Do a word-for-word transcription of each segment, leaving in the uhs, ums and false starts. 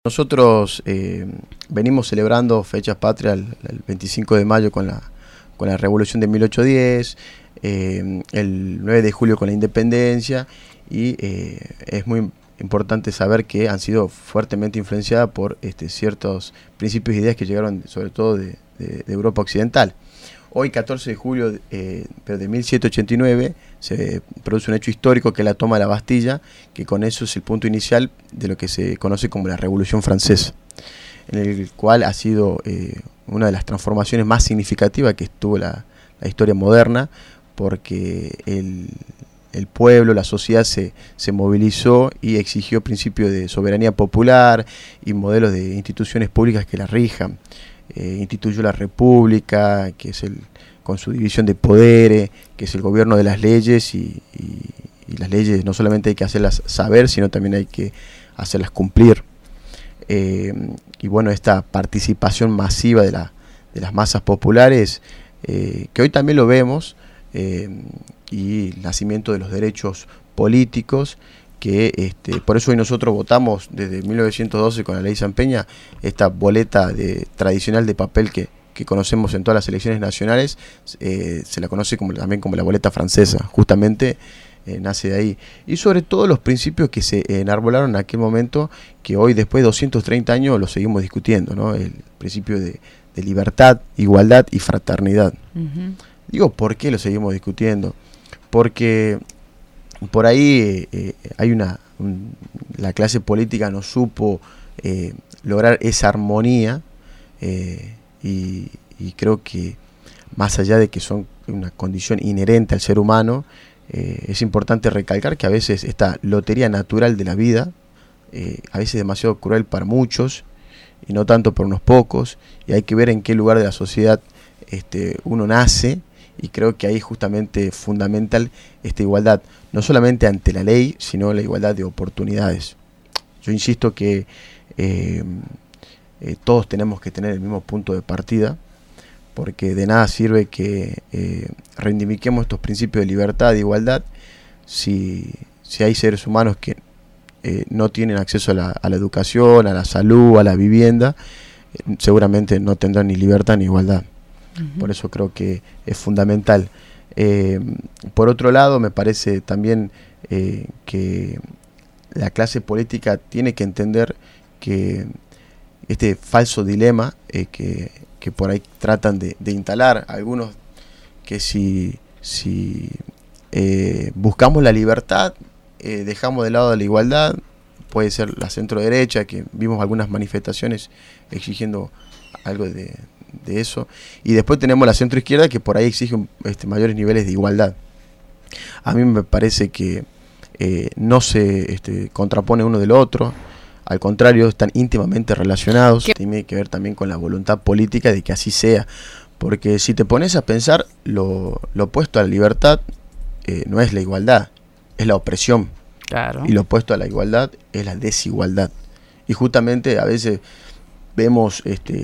Nosotros eh, venimos celebrando fechas patrias el, el veinticinco de mayo con la, con la Revolución de mil ochocientos diez, eh, el nueve de julio con la Independencia, y eh, es muy importante saber que han sido fuertemente influenciadas por este, ciertos principios e ideas que llegaron sobre todo de, de, de Europa Occidental. Hoy, catorce de julio eh, pero de mil setecientos ochenta y nueve, se produce un hecho histórico que es la toma de la Bastilla, que con eso es el punto inicial de lo que se conoce como la Revolución Francesa, en el cual ha sido eh, una de las transformaciones más significativas que tuvo la, la historia moderna, porque el, el pueblo, la sociedad se, se movilizó y exigió principios de soberanía popular y modelos de instituciones públicas que la rijan. Eh, instituyó la República, que es el, con su división de poderes, que es el gobierno de las leyes, y, y, y las leyes no solamente hay que hacerlas saber, sino también hay que hacerlas cumplir. Eh, y bueno, esta participación masiva de, la, de las masas populares, eh, que hoy también lo vemos, eh, y el nacimiento de los derechos políticos, que este, por eso hoy nosotros votamos desde mil novecientos doce con la ley San Peña, esta boleta de, tradicional de papel que, que conocemos en todas las elecciones nacionales, eh, se la conoce como, también como la boleta francesa, justamente eh, nace de ahí. Y sobre todo los principios que se enarbolaron en aquel momento, que hoy después de doscientos treinta años los seguimos discutiendo, ¿no? El principio de, de libertad, igualdad y fraternidad. Uh-huh. Digo, ¿por qué lo seguimos discutiendo? Porque por ahí eh, hay una un, la clase política no supo eh, lograr esa armonía, eh, y, y creo que más allá de que son una condición inherente al ser humano, eh, es importante recalcar que a veces esta lotería natural de la vida, eh, a veces demasiado cruel para muchos y no tanto por unos pocos, y hay que ver en qué lugar de la sociedad este, uno nace. Y creo que ahí justamente es fundamental esta igualdad, no solamente ante la ley, sino la igualdad de oportunidades. Yo insisto que eh, eh, todos tenemos que tener el mismo punto de partida, porque de nada sirve que eh, reivindiquemos estos principios de libertad, de igualdad, si, si hay seres humanos que eh, no tienen acceso a la, a la educación, a la salud, a la vivienda, eh, seguramente no tendrán ni libertad ni igualdad. Por eso creo que es fundamental. Eh, por otro lado, me parece también eh, que la clase política tiene que entender que este falso dilema eh, que, que por ahí tratan de, de instalar algunos, que si, si eh, buscamos la libertad, eh, dejamos de lado la igualdad, puede ser la centro derecha, que vimos algunas manifestaciones exigiendo algo de de eso, y después tenemos la centro izquierda, que por ahí exige este, mayores niveles de igualdad. A mí me parece que eh, no se este, contrapone uno del otro, al contrario, están íntimamente relacionados. ¿Qué? Tiene que ver también con la voluntad política de que así sea, porque si te pones a pensar, lo, lo opuesto a la libertad eh, no es la igualdad, es la opresión. Claro. Y lo opuesto a la igualdad es la desigualdad, y justamente a veces vemos este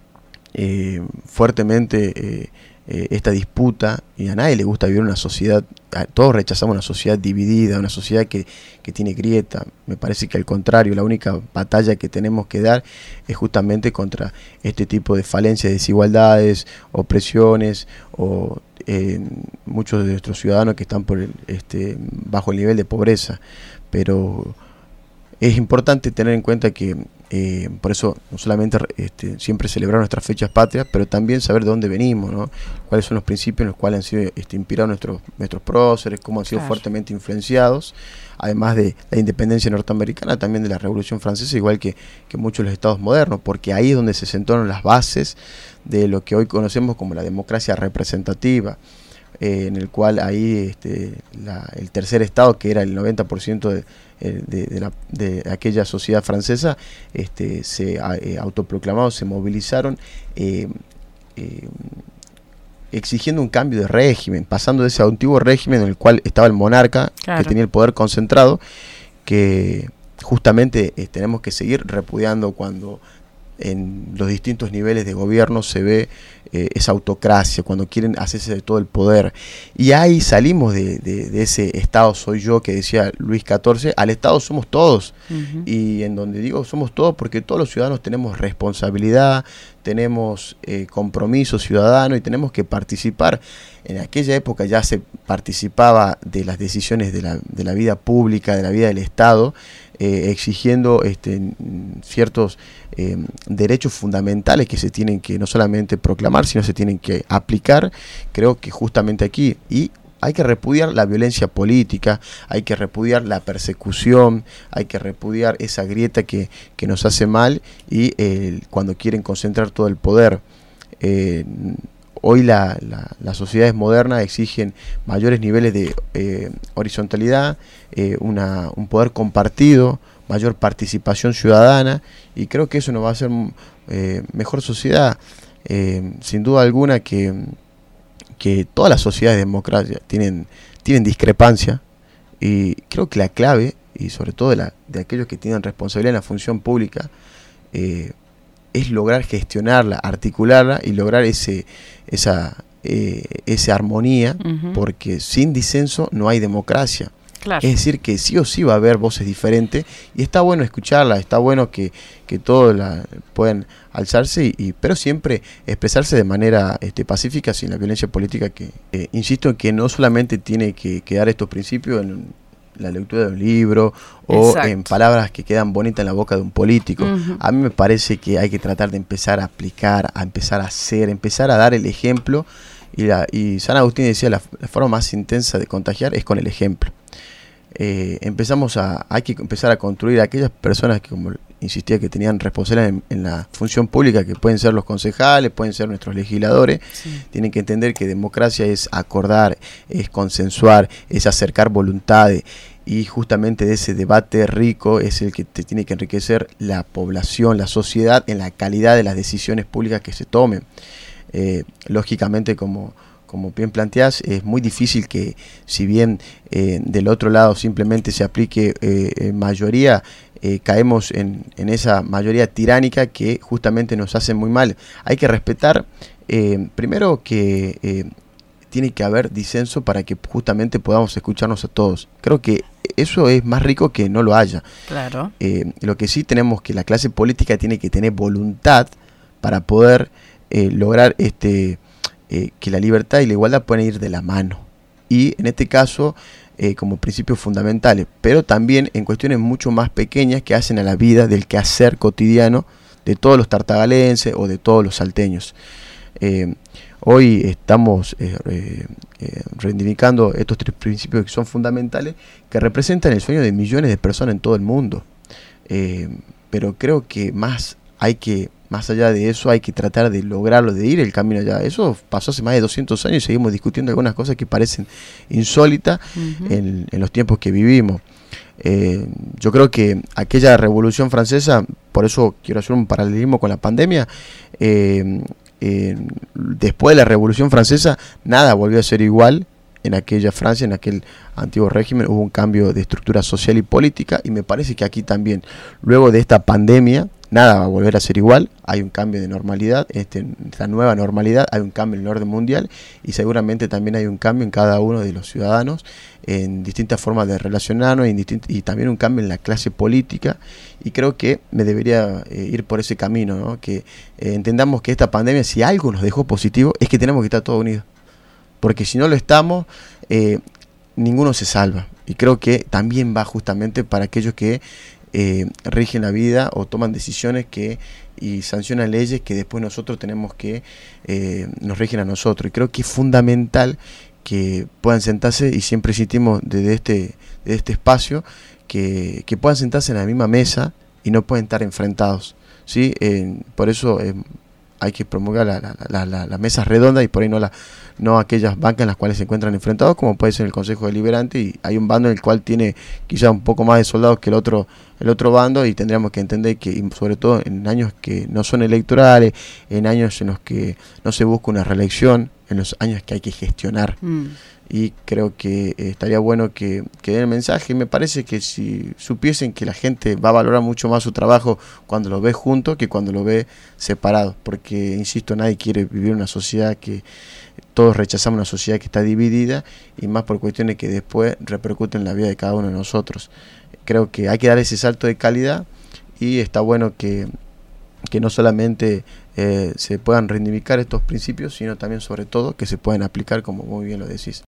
Eh, fuertemente eh, eh, esta disputa, y a nadie le gusta vivir una sociedad, a, todos rechazamos una sociedad dividida, una sociedad que, que tiene grieta. Me parece que al contrario, la única batalla que tenemos que dar es justamente contra este tipo de falencias, desigualdades, opresiones, o eh, muchos de nuestros ciudadanos que están por el, este, bajo el nivel de pobreza. Pero es importante tener en cuenta que Eh, por eso no solamente este, siempre celebrar nuestras fechas patrias, pero también saber de dónde venimos, ¿no? Cuáles son los principios en los cuales han sido este, inspirados nuestros, nuestros próceres, cómo han sido claro. fuertemente influenciados, además de la independencia norteamericana, también de la Revolución Francesa, igual que, que muchos de los estados modernos, porque ahí es donde se sentaron las bases de lo que hoy conocemos como la democracia representativa, eh, en el cual ahí este, la, el tercer estado, que era el noventa por ciento de De, de, la, de aquella sociedad francesa, este, se eh, autoproclamaron, se movilizaron, eh, eh, exigiendo un cambio de régimen, pasando de ese antiguo régimen en el cual estaba el monarca, claro. que tenía el poder concentrado, que justamente eh, tenemos que seguir repudiando cuando en los distintos niveles de gobierno se ve eh, esa autocracia, cuando quieren hacerse de todo el poder. Y ahí salimos de, de, de ese Estado soy yo que decía Luis catorce, al Estado somos todos. Uh-huh. Y en donde digo somos todos porque todos los ciudadanos tenemos responsabilidad, tenemos eh, compromiso ciudadano y tenemos que participar. En aquella época ya se participaba de las decisiones de la, de la vida pública, de la vida del Estado, eh, exigiendo este, ciertos eh, derechos fundamentales que se tienen que no solamente proclamar, sino se tienen que aplicar, creo que justamente aquí. Y hay que repudiar la violencia política, hay que repudiar la persecución, hay que repudiar esa grieta que, que nos hace mal y eh, cuando quieren concentrar todo el poder. Eh, hoy la, la, las sociedades modernas exigen mayores niveles de eh, horizontalidad, eh, una, un poder compartido, mayor participación ciudadana, y creo que eso nos va a hacer eh, mejor sociedad. Eh, sin duda alguna que... que todas las sociedades democráticas tienen, tienen discrepancia, y creo que la clave, y sobre todo de, la, de aquellos que tienen responsabilidad en la función pública, eh, es lograr gestionarla, articularla y lograr ese esa, eh, esa armonía, uh-huh. porque sin disenso no hay democracia. Claro. Es decir, que sí o sí va a haber voces diferentes y está bueno escucharlas, está bueno que, que todos la, puedan alzarse, y, y, pero siempre expresarse de manera este, pacífica, sin la violencia política, que eh, insisto en que no solamente tiene que quedar estos principios en la lectura de un libro o Exacto. en palabras que quedan bonitas en la boca de un político. Uh-huh. A mí me parece que hay que tratar de empezar a aplicar, a empezar a hacer, empezar a dar el ejemplo, y, la, y San Agustín decía la, la forma más intensa de contagiar es con el ejemplo. Eh, empezamos a, hay que empezar a construir a aquellas personas que, como insistía, que tenían responsabilidad en, en la función pública, que pueden ser los concejales, pueden ser nuestros legisladores, sí. tienen que entender que democracia es acordar, es consensuar, es acercar voluntades, y justamente de ese debate rico es el que te tiene que enriquecer la población, la sociedad, en la calidad de las decisiones públicas que se tomen. Eh, lógicamente, como Como bien planteás, es muy difícil que, si bien eh, del otro lado simplemente se aplique eh, mayoría, eh, caemos en, en esa mayoría tiránica que justamente nos hace muy mal. Hay que respetar, eh, primero que eh, tiene que haber disenso para que justamente podamos escucharnos a todos. Creo que eso es más rico que no lo haya. Claro. Eh, lo que sí tenemos que la clase política tiene que tener voluntad para poder eh, lograr este... Eh, que la libertad y la igualdad pueden ir de la mano, y en este caso eh, como principios fundamentales, pero también en cuestiones mucho más pequeñas que hacen a la vida del quehacer cotidiano de todos los tartagalenses o de todos los salteños. Eh, hoy estamos eh, eh, eh, reivindicando estos tres principios que son fundamentales, que representan el sueño de millones de personas en todo el mundo, eh, pero creo que más hay que Más allá de eso, hay que tratar de lograrlo, de ir el camino allá. Eso pasó hace más de doscientos años y seguimos discutiendo algunas cosas que parecen insólitas uh-huh. en, en los tiempos que vivimos. Eh, yo creo que aquella Revolución Francesa, por eso quiero hacer un paralelismo con la pandemia, eh, eh, después de la Revolución Francesa nada volvió a ser igual. En aquella Francia, en aquel antiguo régimen, hubo un cambio de estructura social y política, y me parece que aquí también, luego de esta pandemia, nada va a volver a ser igual. Hay un cambio de normalidad, este, esta nueva normalidad, hay un cambio en el orden mundial, y seguramente también hay un cambio en cada uno de los ciudadanos, en distintas formas de relacionarnos, y, distint- y también un cambio en la clase política, y creo que me debería eh, ir por ese camino, ¿no? Que eh, entendamos que esta pandemia, si algo nos dejó positivo, es que tenemos que estar todos unidos. Porque si no lo estamos, eh, ninguno se salva. Y creo que también va justamente para aquellos que eh, rigen la vida o toman decisiones que y sancionan leyes que después nosotros tenemos que, eh, nos rigen a nosotros. Y creo que es fundamental que puedan sentarse, y siempre insistimos desde este, desde este espacio, que, que puedan sentarse en la misma mesa y no pueden estar enfrentados, ¿sí? Eh, por eso eh, hay que promulgar las la, la, la, la mesas redondas, y por ahí no, la, no aquellas bancas en las cuales se encuentran enfrentados, como puede ser el Consejo Deliberante, y hay un bando en el cual tiene quizá un poco más de soldados que el otro, el otro bando, y tendríamos que entender que, sobre todo en años que no son electorales, en años en los que no se busca una reelección, en los años que hay que gestionar. Mm. Y creo que eh, estaría bueno que, que den el mensaje. Me parece que si supiesen que la gente va a valorar mucho más su trabajo cuando lo ve junto que cuando lo ve separado, porque, insisto, nadie quiere vivir en una sociedad que todos rechazamos, una sociedad que está dividida, y más por cuestiones que después repercuten en la vida de cada uno de nosotros. Creo que hay que dar ese salto de calidad, y está bueno que, que no solamente eh, se puedan reivindicar estos principios, sino también, sobre todo, que se puedan aplicar, como muy bien lo decís.